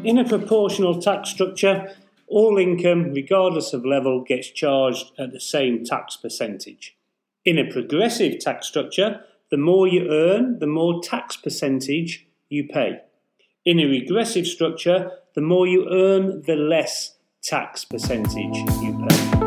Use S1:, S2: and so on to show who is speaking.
S1: In a proportional tax structure, all income, regardless of level, gets charged at the same tax percentage. In a progressive tax structure, the more you earn, the more tax percentage you pay. In a regressive structure, the more you earn, the less tax percentage you pay.